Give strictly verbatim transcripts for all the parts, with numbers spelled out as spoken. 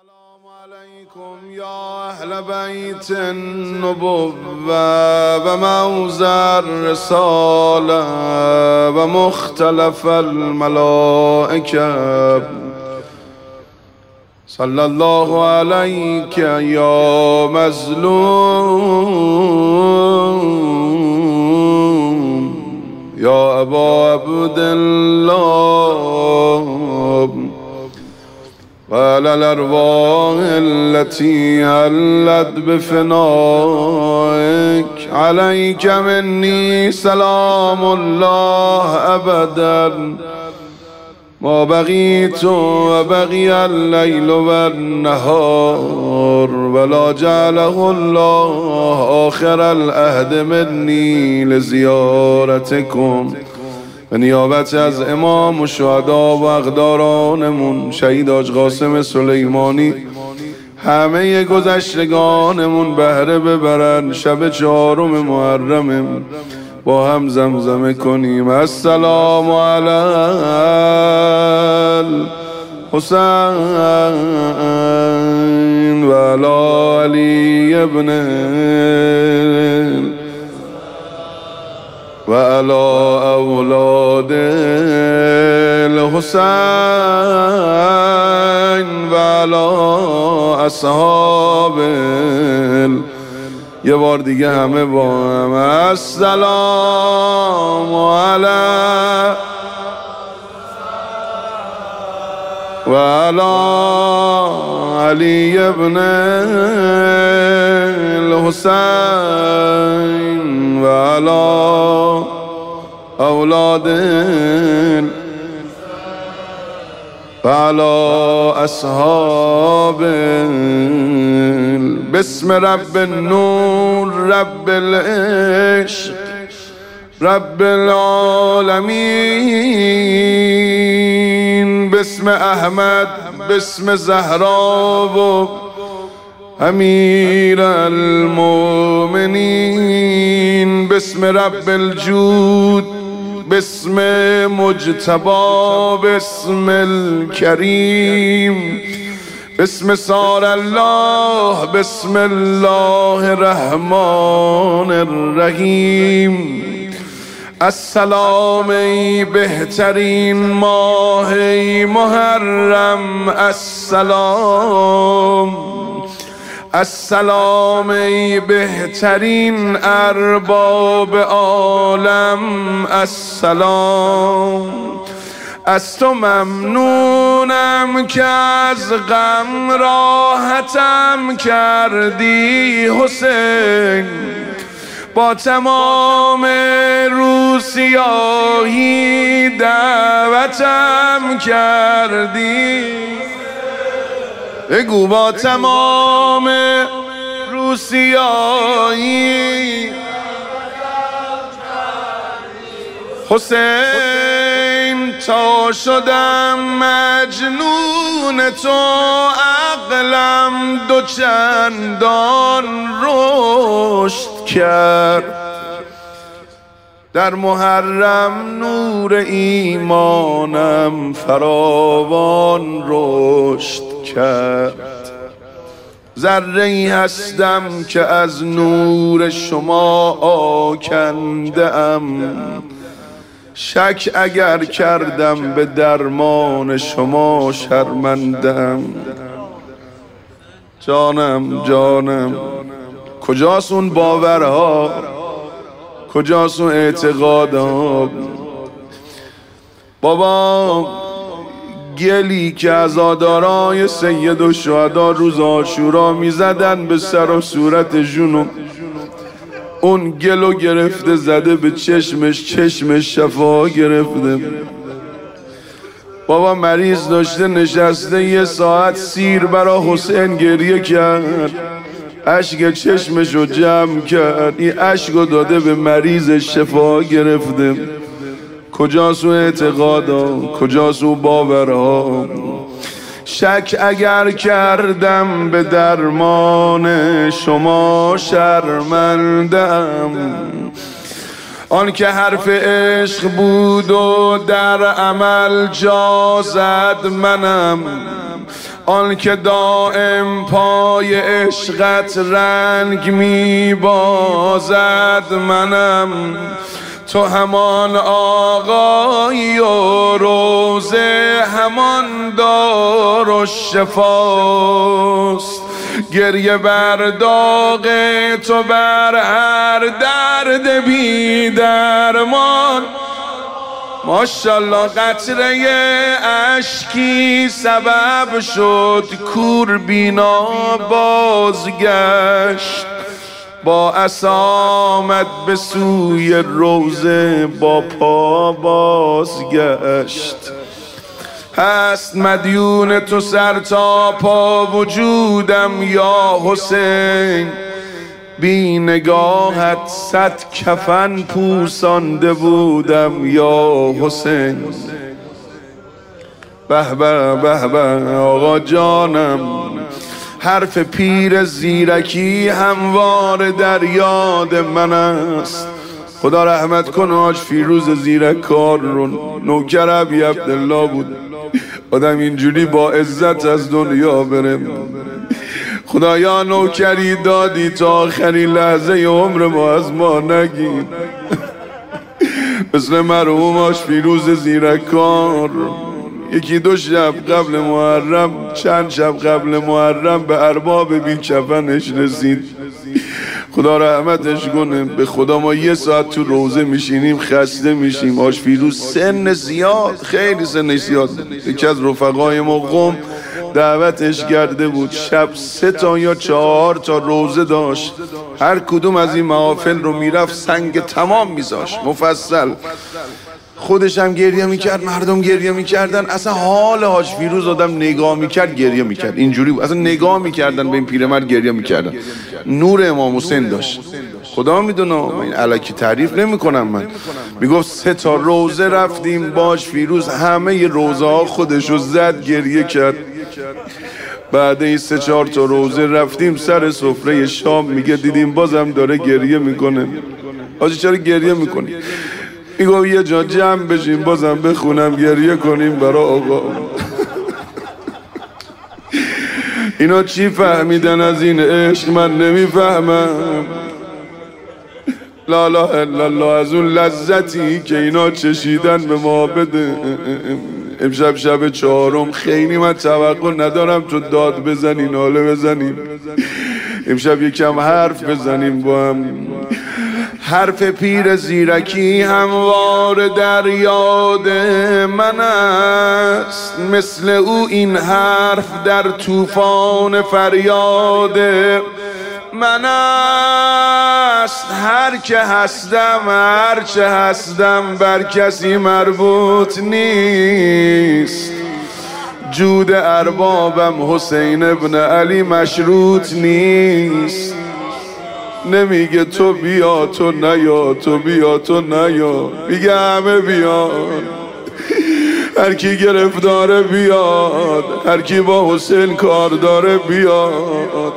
السلام عليكم يا أهل بيت النبوة وموزع الرسالة ومختلف الملائكة صلى الله عليك يا مظلوم يا أبا عبد الله وعلى الأرواح التي هلت بفنائك عليك مني سلام الله أبدا ما بقيت وبقي الليل والنهار ولا جعله الله آخر العهد مني لزيارتكم به نیابت از امام و شهدا و اقدارانمون شهید حاج قاسم سلیمانی همه گذشتگانمون بهره ببرن. شب چهارم محرم با هم زمزمه کنیم السلام علی الحسین و علی علی ابن و علی اولاد الحسین و علی اصحاب. یه بار دیگه همه با هم السلام علی و علی علی ابن الحسین و علی اولاد و علی اصحاب. بسم رب النور رب العشق رب العالمین. بسم احمد بسم زهرا و امیر المؤمنین. بسم رب الجود بسم مجتبی بسم الکریم. بسم سار الله بسم الله الرحمن الرحیم. السلام ای بهترین ماه محرم السلام. السلام ای بهترین ارباب عالم السلام. از تو ممنونم که از غم راحتم کردی حسین. با تمام روسیاهی دعوتم کردی. بگو با تمام روسیاهی حسین تا شدم مجنون تو عقلم دو چندان رشد کرد. در محرم نور ایمانم فراوان رشد کرد. ذره‌ای هستم که از نور شما آکنده ام. شک اگر کردم به درمان شما شرمندم. جانم جانم کجاست اون باورها، کجاست اون اعتقادها؟ بابا گلی که عزادارای سید الشهدا روز عاشورا میزدن به سر و صورت جنوب، اون گلو گرفته زده به چشمش، چشمش شفا گرفته. بابا مریض داشته نشسته یه ساعت سیر برا حسین گریه کرد، اشک چشمشو جمع کرد، این اشکو داده به مریضش شفا گرفته. کجاست اون اعتقادا، کجاست اون باورها؟ شک اگر کردم به درمان شما شرمندم. آن که حرف عشق بود و در عمل جا زد منم. آن که دائم پای عشقت رنگ می بازد منم، تو همان آقایی و روزه همان دارالشفاست. گریه بر داغ تو بر هر درد بی درمان، ماشالله قطره اشکی سبب شد کور بینا بازگشت. با عصامت به سوی روزه با پا بازگشت. هست مدیون تو سر تا پا وجودم یا حسین، بی نگاهت صد کفن پوسانده بودم یا حسین. به به به به آقا جانم، حرف پیر زیرکی هموار در یاد من است. خدا رحمت کن حاج فیروز زیرکار رو، نوکر ابی عبدالله بود. آدم اینجوری با عزت از دنیا بره. خدایا نوکری دادی تا آخرین لحظه عمر ما از ما نگیر. مثل مرحوم حاج فیروز زیرکار یکی دو شب قبل محرم، چند شب قبل محرم به ارباب بی کفنش رسید. خدا رحمتش کنه. به خدا ما یه ساعت تو روزه میشینیم خسته میشیم. حاج فیروز سن زیاد، خیلی سن زیاد. یکی از رفقای ما قم دعوتش کرده بود، شب سه تا یا چهار تا روزه داشت. هر کدوم از این محافل رو میرفت سنگ تمام میذاشت مفصل. خودش هم گریه میکرد، مردم گریه میکردن. اصلا حال حاج فیروز آدم نگاه میکرد گریه میکرد. اینجوری بود، اصلا نگاه میکردن به این پیرمرد گریه میکردن. نور امام حسین داشت. خدا میدونه، این الکی تعریف نمیکنم من. میگفت سه تا روزه رفتیم باش فیروز، همه روزه ها خودشو زد گریه کرد. بعد این سه چهار تا روزه رفتیم سر سفره شام، میگه دیدیم بازم داره گریه میکنه. آجی چرا گریه میکنی؟ میگو یه جا جمع بشیم بازم بخونم گریه کنیم برای آقا. اینا چی فهمیدن از این عشق من نمیفهمم. لا لا الا الله، از اون لذتی که اینا چشیدن به ما بده. امشب شب چهارم خیلی من توقع ندارم تو داد بزنی ناله بزنیم. امشب یکم حرف بزنیم با هم. حرف پیر زیرکی هموار در یاد من است، مثل او این حرف در طوفان فریاد من است. هر که هستم هر چه هستم بر کسی مربوط نیست. جود اربابم حسین ابن علی مشروط نیست. نمیگه تو بیا تو نیا، تو بیا تو نیا، میگه همه بیاد. هر کی گرفتاره بیاد، هر کی با حسین کار داره بیاد.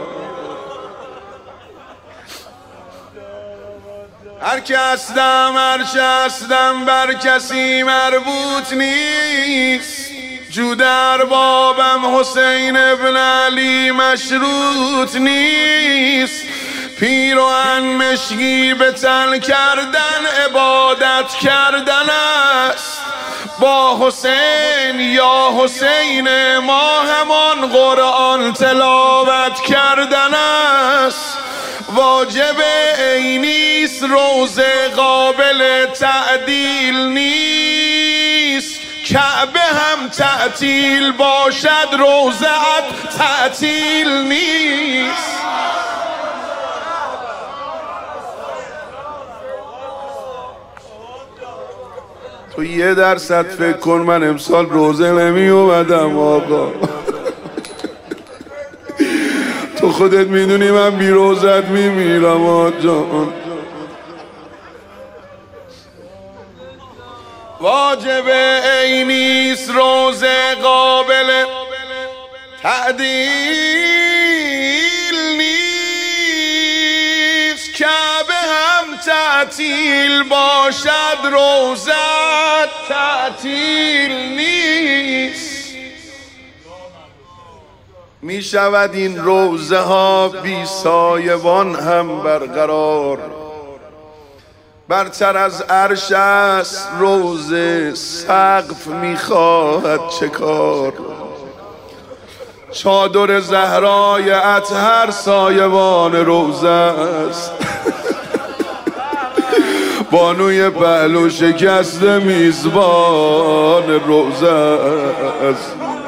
هر که هستم هر چه هستم بر کسی مربوط نیست. جود اربابم حسین ابن علی مشروط نیست. پیراهن مشکی به تن کردن عبادت کردن است. با حسین یا حسین ما همان قرآن تلاوت کردن است. واجب عینیست روزه قابل تعدیل نیست. کعبه هم تعطیل باشد روزه‌ات تعطیل نیست. تو یه درصد فکر کن من امسال روزه نمی اومدم آقا. تو خودت میدونی من بی روزت میمیرم آجان. واجب عینیست روزه قابل تعدیل نیست. کعبه هم تعطیل باشد روزت تعطیل نیست. می شود این روزه ها بی سایبان هم برقرار. برتر از عرش است روزه، سقف می خواهد چه کار. چادر زهرای اطهر سایبان روزه است. بانوی پهلو شکسته میزبان روزه است.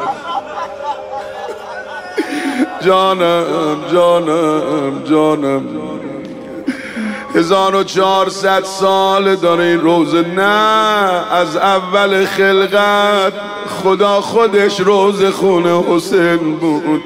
جانم جانم جانم هزار و چهارصد سال داره این روزه. نه، از اول خلقت خدا خودش روزه خونه حسین بود.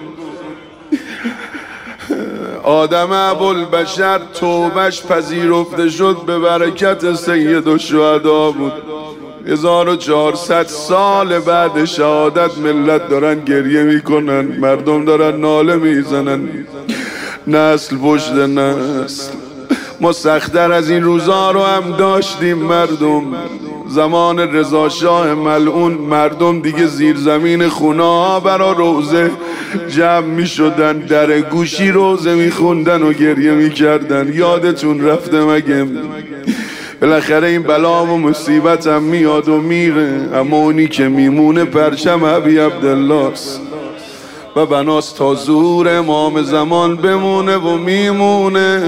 آدم ابوالبشر توبش پذیرفته شد به برکت سید الشهدا بود. هزار و چهارصد سال بعد شهادت ملت دارن گریه میکنن، مردم دارن ناله میزنن، نسل پشت نسل. ما سخت‌تر از این روزا رو هم داشتیم مردم. زمان رضا شاه ملعون مردم دیگه زیر زمین خونه برا روزه جمع می شدن، در گوشی روزه می خوندن و گریه می کردن. یادتون رفته مگه؟ بالاخره این بلا و مصیبت هم میاد و میره، اما اونی که میمونه پرچم ابی عبدالله است و بناست تا زور امام زمان بمونه و میمونه.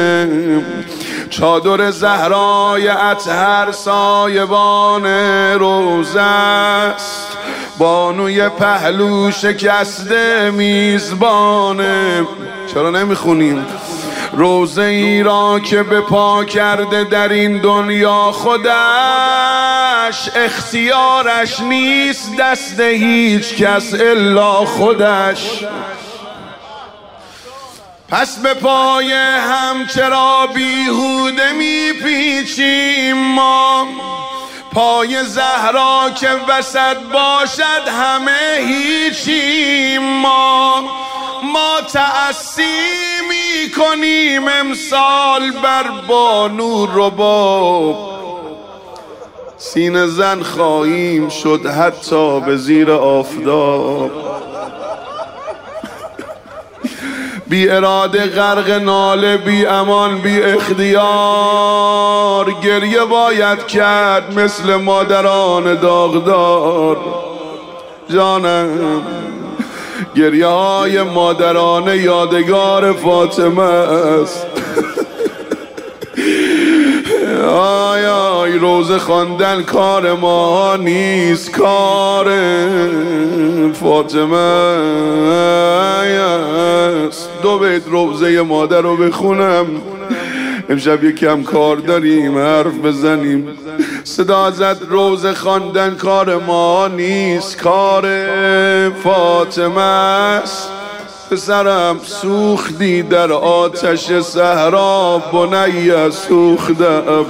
چادر زهرای اطهر سایبان روزه است. بانوی پهلو شکسته میزبانه. چرا نمیخونیم؟ روزه ای را که به پا کرده در این دنیا خودش، اختیارش نیست دست هیچ کس الا خودش. پس به پای هم چرا بیهوده میپیچیم ما؟ پای زهرا که وسط باشد همه هیچیم ما. ما تأسی می کنیم امسال بر بانو رباب، سینه زن خواهیم شد حتی به زیر آفتاب. بی اراده غرق ناله، بی امان بی اختیار، گریه باید کرد مثل مادران داغدار. جانم گریه های مادرانه یادگار فاطمه است. آی آی روزه خواندن کار ما نیست، کار فاطمه است. دو بیت روزه مادر رو بخونم. امشب یکم کار داریم، حرف بزنیم. صدا زد روزه خواندن کار ما نیست، کار فاطمه است. پسرم سوختی در آتش صحرا، بنی سوختم.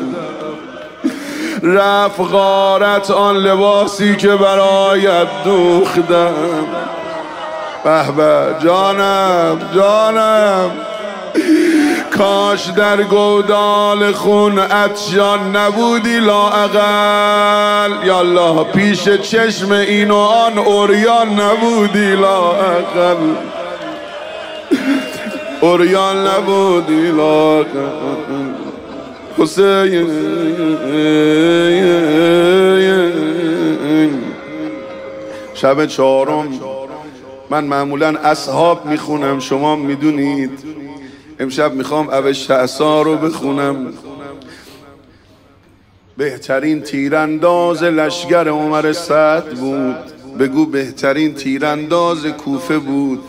رفت غارت آن لباسی که برایت دوختم. به به جانم جانم، کاش در گودال خون عطشان نبودی لااقل. یا الله پیش چشم این و آن عریان نبودی لااقل. عریان نبودی لااقل. حسین شب چهارم من معمولا اصحاب میخونم، شما میدونید. امشب میخوام اوش اعصا رو بخونم. بهترین تیرانداز لشگر عمر سعد بود. بگو بهترین تیرانداز کوفه بود.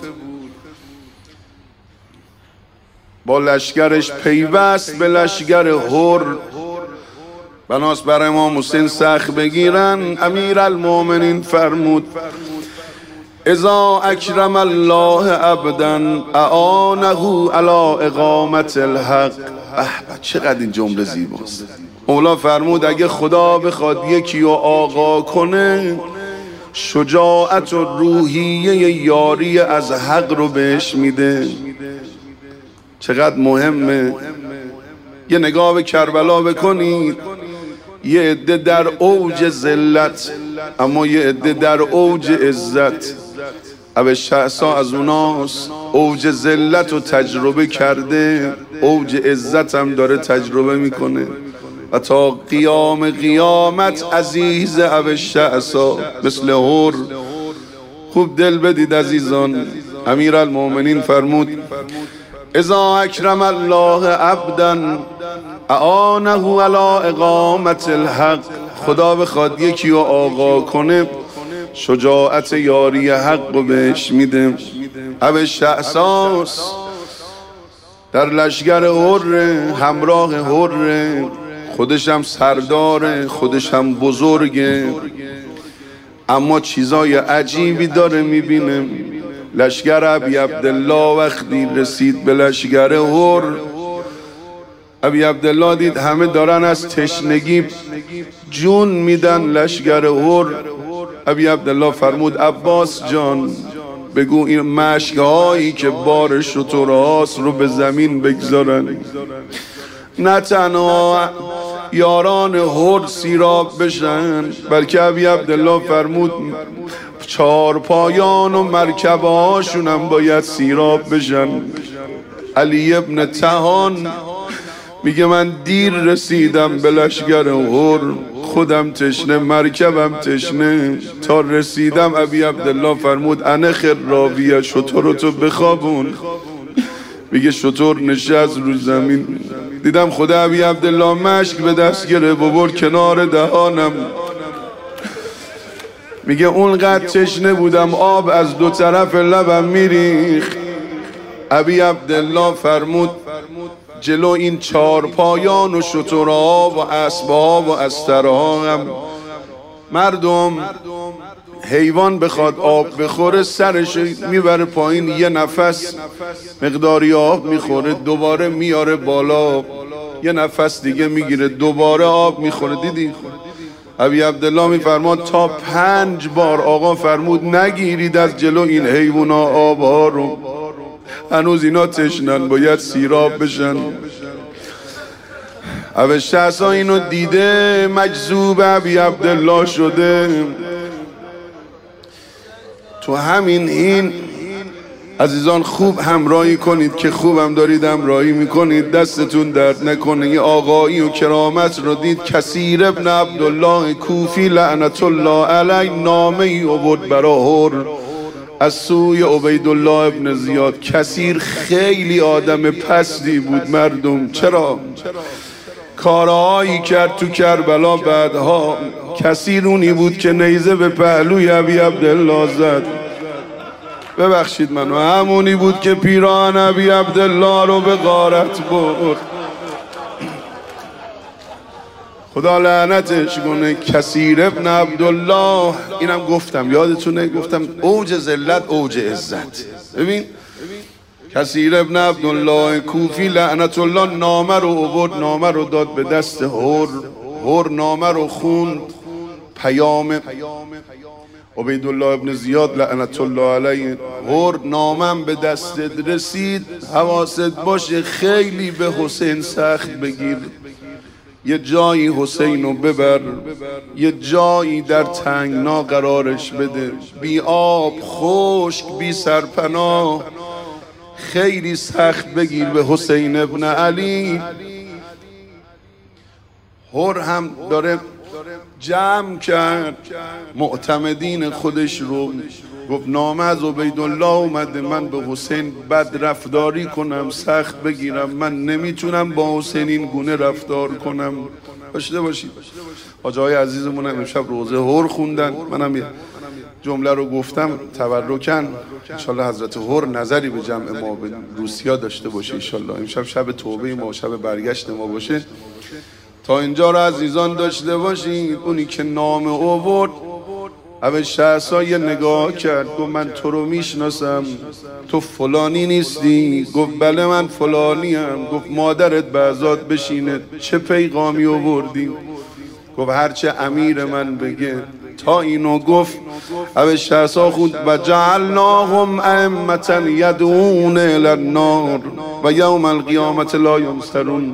با لشگرش پیوست به لشگر هر. بناس بر امام حسین سخت بگیرن. امیرالمومنین فرمود اذا اکرم الله عبدا اعانه علی اقامت الحق. به چقدر این جمله زیباست. مولا فرمود اگه خدا بخواد یکی رو آقا کنه، شجاعت و روحیه یاری از حق رو بهش میده. چقدر مهمه. یه نگاه به کربلا بکنید. یه عده در اوج ذلت، اما یه عده در اوج عزت. ابو شعثا از اوناست، اوج ذلت رو تجربه کرده، اوج عزت هم داره تجربه میکنه و تا قیام قیامت عزیز ابو شعثا مثل هور. خوب دل بدید عزیزان، امیرالمومنین فرمود اذا اکرم الله عبدا اعانه علی اقامت الحق. خدا بخواد یکی رو آقا کنه شجاعت یاری حق رو بهش میده. ابو شعثا در لشگر هر، همراه هر، خودش هم سرداره، خودش هم بزرگه، اما چیزای عجیبی داره میبینه. لشگر ابی عبدالله وقتی رسید به لشگر هر، ابی عبدالله دید همه دارن از تشنگی جون میدن لشگر هر. ابی عبدالله فرمود عباس جان بگو این مشکهایی که بار شترهاست رو به زمین بگذارن، نه تنها یاران هر سیراب بشن بلکه ابی عبدالله فرمود چار پایان و مرکبه هاشون هم باید سیراب بشن. علی ابن طحان میگه من دیر رسیدم به لشگر هر، خودم تشنه مرکبم تشنه، تا رسیدم ابی عبدالله فرمود انه خراویه شتر تو بخوابون. میگه شتر نشست رو زمین، دیدم خدا ابی عبدالله مشک به دست گره ببر کنار دهانم. میگه اونقدر تشنه بودم آب از دو طرف لبم میریخت. ابی عبدالله فرمود جلو این چار پایان و شترها و اسبها و استرها هم مردم حیوان بخواد آب بخوره سرش میبره پایین، یه نفس مقداری آب میخوره دوباره میاره بالا، یه نفس دیگه میگیره دوباره آب میخوره. دیدی ابی عبدالله میفرماد تا پنج بار آقا فرمود نگیرید از جلو این حیوونا آبها رو، هنوز اینا تشنن باید سیراب بشن. ابو شعثا اینو دیده مجذوب ابی عبدالله شده. تو همین این عزیزان خوب همراهی کنید که خوبم دارید همراهی میکنید، دستتون درد نکنه. یه آقایی و کرامت رو دید، کثیر ابن عبدالله کوفی لعنت الله علیه نامه ای آورد برا هر از سوی عبیدالله ابن زیاد. کثیر خیلی آدم پستی بود مردم. چرا؟ کارهایی کرد تو کربلا بعدها. کثیر اونی بود که نیزه به پهلوی ابی عبدالله زد، ببخشید منو، همونی بود که پیران ابی عبدالله رو به غارت برد. خدا لعنتش کنه. کثیر ابن عبدالله، اینم گفتم یادتونه، گفتم اوج ذلت اوج عزت. ببین کثیر ابن عبدالله کوفی لعنت الله نامه رو آورد، نامه رو داد به دست هر. هر نامه رو خوند، پیام عبیدالله ابن زیاد لعنت الله علیه. هر نامم به دستت رسید، حواست باشه خیلی به حسین سخت بگیر، یه جایی حسین رو ببر، یه جایی در تنگنا قرارش بده، بی آب خشک بی سرپناه، خیلی سخت بگیر به حسین ابن علی. هر هم داره جمع کرد معتمدین خودش رو، گفت نامه از عبیدالله اومده، من به حسین بد رفتاری کنم، سخت بگیرم، من نمیتونم با حسین این گونه رفتار کنم. باشده باشید حاجی های عزیزمون هم امشب روزه هر خوندن، منم یه جمله رو گفتم تبرکن، انشالله حضرت هر نظری به جمع ما به روسیا داشته باشه انشالله. امشب شب توبه ما، شب برگشت ما باشه. تا اینجا رو عزیزان داشته باشید. اونی که نام آورد ابو شعثا یه نگاه کرد، گفت من تو رو میشناسم، تو فلانی نیستی؟ گفت بله من فلانی ام. گفت مادرت بعزات بشینه، چه پیغامی آوردی؟ گفت هرچه امیر من بگه. تا اینو گفت ابو شعثا خود و جعلناهم ائمة یدعون الی النار و یوم القیامة لا ینصرون.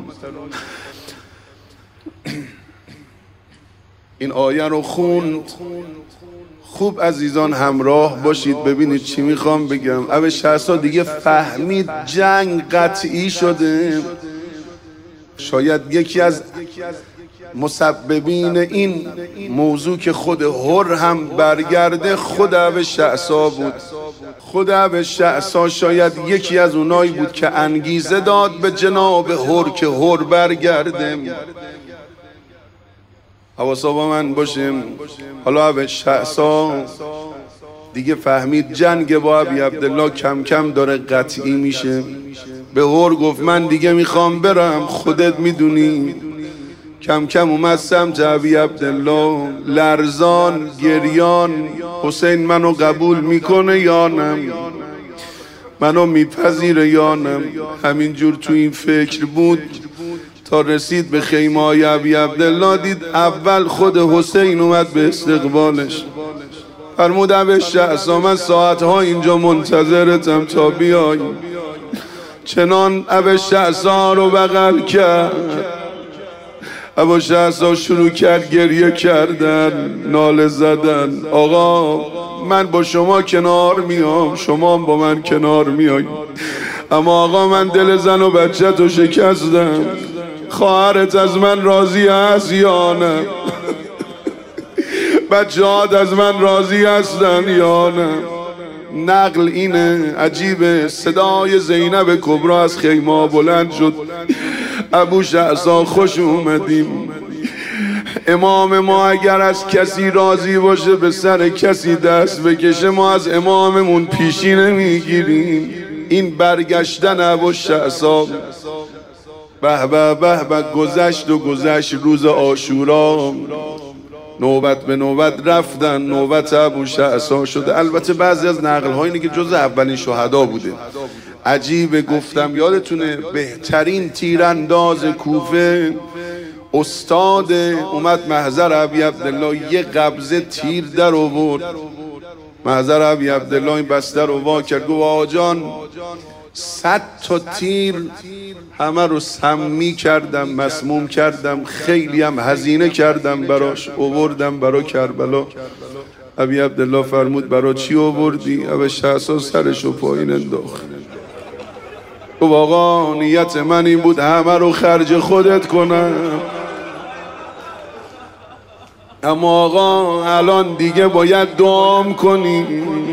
این آیه رو خوند، خوب عزیزان همراه باشید ببینید چی میخوام بگم. ابو شهسا دیگه فهمید جنگ قطعی شده. شاید یکی از مسببین این موضوع که خود هر هم برگرده خود ابو شهسا بود. خود ابو شهسا شاید یکی از اونایی بود که انگیزه داد به جناب هر که هر برگرده. حواسا با من باشیم. حالا ابو شهسا دیگه فهمید جنگ با ابی عبدالله کم کم داره قطعی میشه. به هر گفت من دیگه میخوام برم، خودت میدونی. کم کم اومد سمت ابی عبدالله لرزان گریان، حسین منو قبول میکنه یا نه، منو میپذیره یا نه. همینجور تو این فکر بود تا رسید به خیمه های ابی عبدالله. دید اول خود حسین اومد به استقبالش. فرمود ابو شهسا من ساعتها اینجا منتظرتم تا بیای. چنان ابو شهسا رو بغل کرد. ابو شهسا شروع کرد گریه کردن، ناله زدن. آقا من با شما کنار میام، شما با من کنار میای، اما آقا من دل زن و بچه تو شکستم. خواهرت از من راضی هست یا نه؟ بچه‌هات از من راضی هستن یا نه؟ نقل اینه. عجیبه صدای زینب کبری از خیمه بلند شد. ابو شهسا خوش اومدیم. امام ما اگر از کسی راضی باشه به سر کسی دست بکشه، ما از اماممون پیشی نمیگیریم. این برگشتن ابو شهسا به به به به گذشت و گذشت. روز عاشورا نوبت به نوبت رفتن، نوبت ابو شهسا شده. البته بعضی از نقل ها اینه که جز اولین شهدا بوده. عجیبه گفتم یادتونه بهترین تیرانداز کوفه استاد اومد محضر ابی عبدالله، یه قبضه تیر در آورد. محضر ابی عبدالله این بسته رو وا کرد، گفت آقا جان صد تا تیر همه رو سمی کردم، مسموم کردم، خیلی هم هزینه کردم براش، آوردم برا کربلا. ابی عبدالله فرمود برا چی آوردی؟ ابو شهسا سرشو پایین انداخت. گفت آقا نیت من این بود همه رو خرج خودت کنم، اما آقا الان دیگه باید دعام کنی.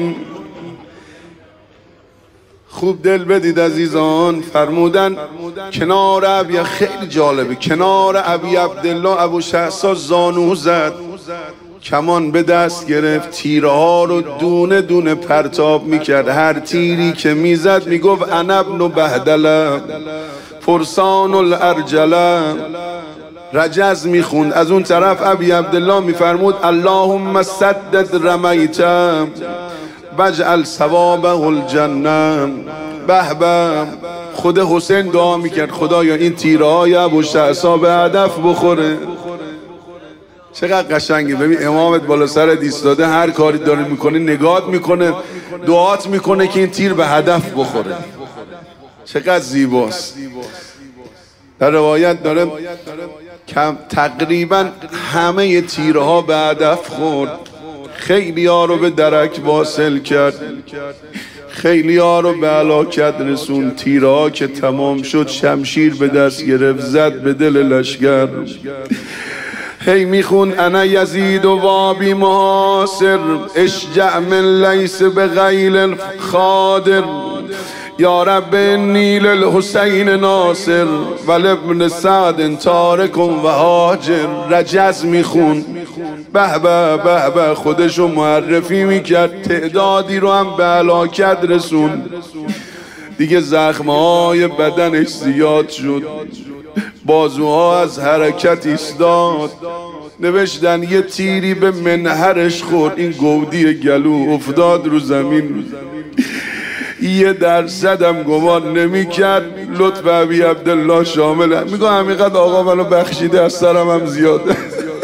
خوب دل بدید عزیزان. فرمودن کنار ابی، خیلی جالبه، کنار ابی عبدالله ابو شهسا زانو زد، کمان به دست گرفت، تیرها رو دونه دونه پرتاب میکرد. هر تیری که میزد میگفت انا ابن بهدله فرسان الارجله. رجز میخوند. از اون طرف ابی عبدالله میفرمود اللهم سدد رمیتم واجعل ثوابه الجنه. به به خود حسین دعا میکرد خدایا این تیرهای ابو شهسا به هدف بخوره. چقدر قشنگه. ببین امامت بالا سرت ایستاده، هر کاری داره میکنه نگات میکنه، دعات میکنه که این تیر به هدف بخوره. چقدر زیباست. در روایت داره کم تقریبا همه تیرها به هدف خورد. خیلی ها رو به درک واصل کرد، خیلی ها رو به هلاکت رسون. تیرها که تمام شد شمشیر به دست گرفت، زد به دل لشکر. هی میخون انا یزید و وابی محاصر اشجع من لیس به غیل خادر. یا رب نیل الحسین ناصر ولابن سعد تارک و هاجر. رجز میخون. به به به به خودشو معرفی میکرد. تعدادی رو هم به هلاکت رسون. دیگه زخمهای بدنش زیاد شد، بازوها از حرکت ایستاد. نوشتن یه تیری به منهرش خورد، این گودی گلو افتاد رو زمین. یه درصدم گمان نمی کرد لطف ابی عبدالله شامله. میگه همینقدر آقا منو بخشیده، از سرم هم زیاده.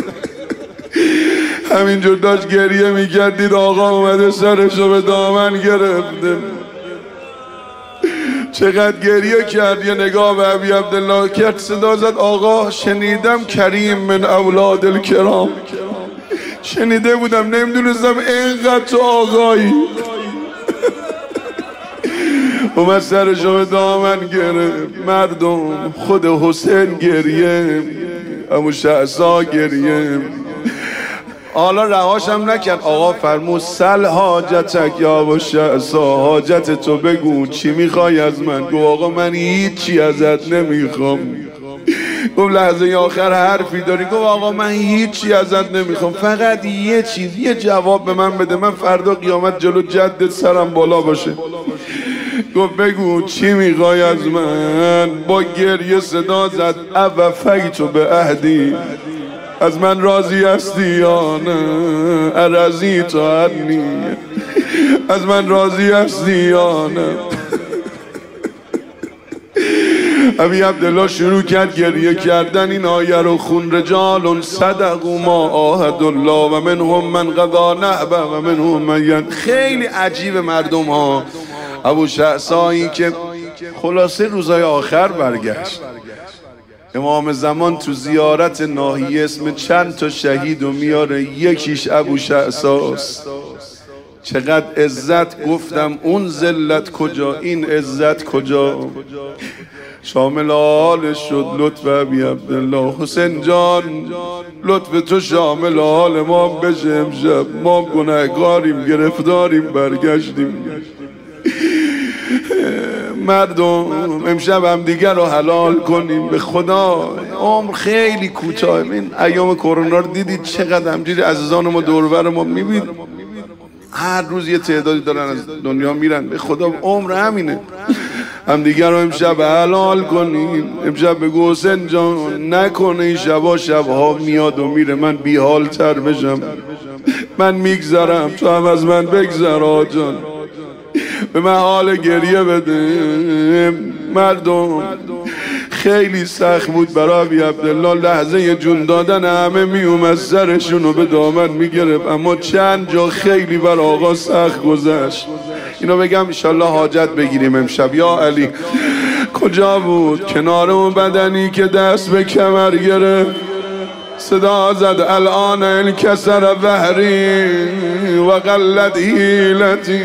همینجور داشت گریه میکردید آقا اومده سرشو به دامن گرفته. چقدر گریه کرد. یه نگاه به ابی عبدالله کرد، صدا زد آقا شنیدم کریم من اولاد الکرام. شنیده بودم نمیدونستم اینقدر تو آقایی. اومد سرشو به دامن گرفت. مردم خود حسین گریه، امو شهسا گریه. حالا رهاشم نکرد. آقا فرمود سل حاجتک یا ابو شهسا، حاجت تو بگو چی میخوای از من؟ گفت آقا من هیچی ازت نمیخوام. گفت لحظه آخر حرفی داری؟ گفت آقا من هیچی ازت نمیخوام، فقط یه چیز، یه جواب به من بده، من فردا قیامت جلو جدت سرم بالا باشه. گفت بگو چی میخوای از من؟ با گریه صدا زد اوفیتو به عهدی، از من راضی هستی یا نه؟ ارزی تو عنی، از من راضی هستی یا نه؟ ابی عبدالله شروع کرد گریه کردن این آیه رو خون. رجال صدقوا ما عاهدوا الله و منهم من قضا نحبه و منهم من. خیلی عجیب مردم ها. ابو شهسایی که خلاصه روزای آخر برگشت. امام زمان تو زیارت ناحیه اسم چند تا شهید و میاره، یکیش ابو شهساست. چقدر عزت، گفتم اون ذلت کجا این عزت کجا؟ شامل حالش شد لطف ابی عبدالله. حسین جان لطف تو شامل حال ما بشه امشب، ما گناهکاریم، گرفتاریم، برگشتیم. مردم امشب هم دیگر رو حلال کنیم. به خدا عمر خیلی کوتاه. این ایام کرونا رو دیدید چقدر همجوری عزیزان ما دور و بر ما میبینید، هر روز یه تعدادی دارن از دنیا میرن. به خدا عمر همینه. هم دیگر رو امشب حلال کنیم. امشب بگو حسین جان نکنه این شبا شبها میاد و میره، من بی حال تر بشم. من میگذرم، تو هم از من بگذر آجان، به من حال گریه بده. مردم خیلی سخت بود برای ابی عبدالله. لحظه جون دادن همه میومد سرشون رو به دامن میگرفت، اما چند جا خیلی بر آقا سخت گذشت. اینو بگم انشالله حاجت بگیریم امشب. یا علی کجا بود؟ کنار اون بدنی که دست به کمر گرفت صدا زد الان انکسر ظهری و قلت حیلتی.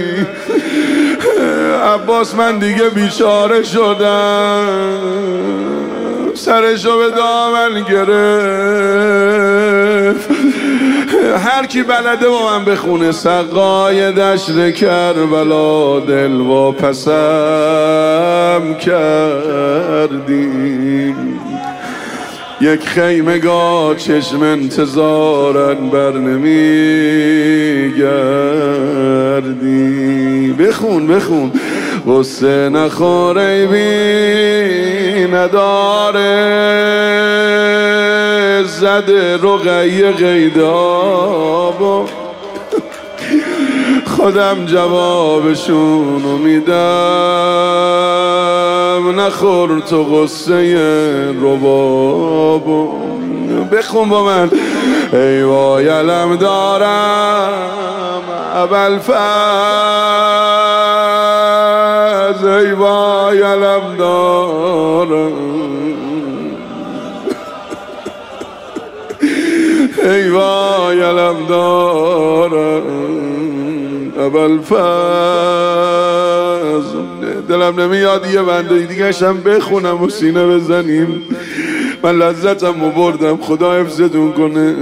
عباس من دیگه بیچاره شدم. سرشو به دامن گرفت. هر کی بلده با من بخونه. سقای دشت کربلا دل واپسم کردیم، یک خیمگاه چشم انتظارن بر نمیگردی. بخون بخون. غصه نخوره بی نداره، زده رقیه قیدابو، خودم جوابشونو میدم، نخور تو غصه ربابو. بخون با من. ای وای علم دارم ابوالفضل، ای وای علم دارم، ای وای علم دارم ابوالفضل. دلم نمیاد یه بنده دیگه شم بخونم و سینه بزنیم. من لذتم رو بردم، خدا حفظتون کنه.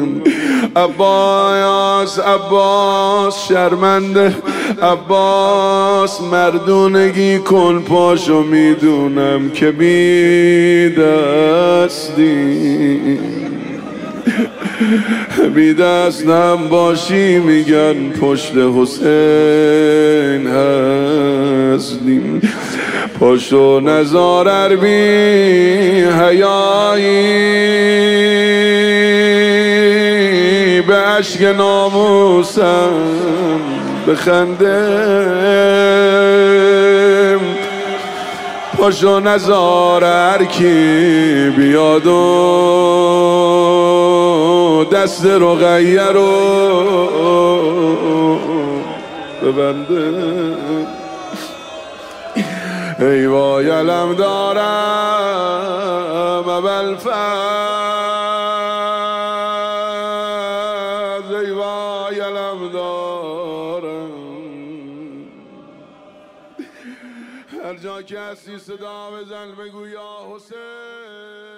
عباس عباس شرمنده، عباس مردونگی کن پاشو، میدونم که بی دستی، بی دستم باشی میگن پشت حسین هستیم. پاشو نزار بی حیایی، به عشق ناموسم بخندم. پاشو نزار هر کی بیاد و دست رقیه رو ببنده. ای وای علم دارم ابوالفضل، ای وای اینجا که هستی صدا بزن بگو یا حسین.